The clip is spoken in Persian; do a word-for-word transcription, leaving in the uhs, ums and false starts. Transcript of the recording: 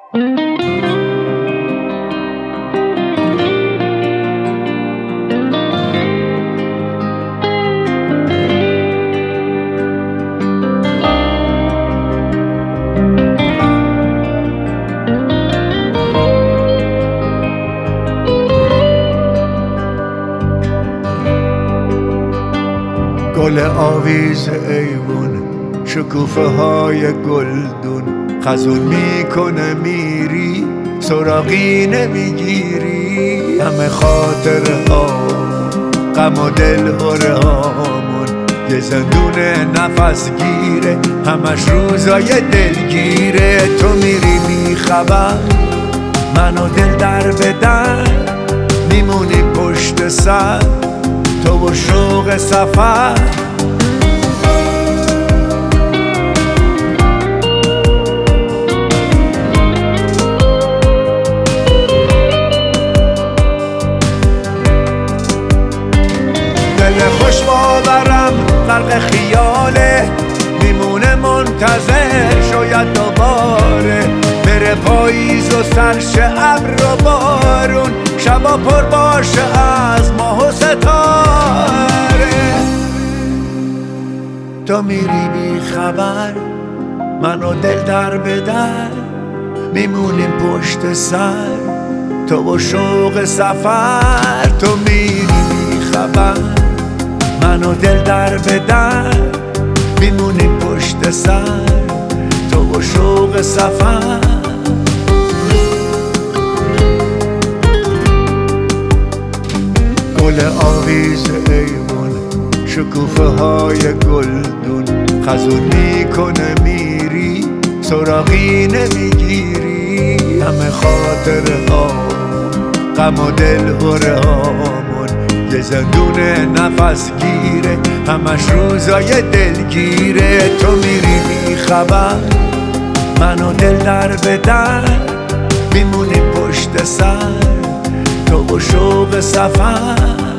گل آویز ایوون، شکوفه های گلدون، خزون میکنه میری سراغی نمیگیری. همه خاطره ها غم و دل هره هامون یه زندون نفس گیره، همش روزای دلگیره. تو میری بی خبر، من و دل در به در میمونی پشت سر، تو و شوق سفر. دل خوش باورم غرق خیاله، میمونه منتظر شاید دوباره بره پاییز و سرشه ابر و بارون، شبا پر باشه از ماه و ستاره. تو میری بی خبر، من و دل در به در میمونیم پشت سر، تو و شوق سفر. تو میری بی خبر، من و دل در به در میمونیم پشت سر، تو و شوق سفر. گل آویز ایوون، شکوفه های گلدون، خزون میکنه میری سراغی نمیگیری. همه خاطره ها غم و دل هره هامون یه زندون نفس گیره، همش روزای دلگیره. تو میری بی خبر، من و دل در به در میمونی پشت سر، تو و شوق سفر.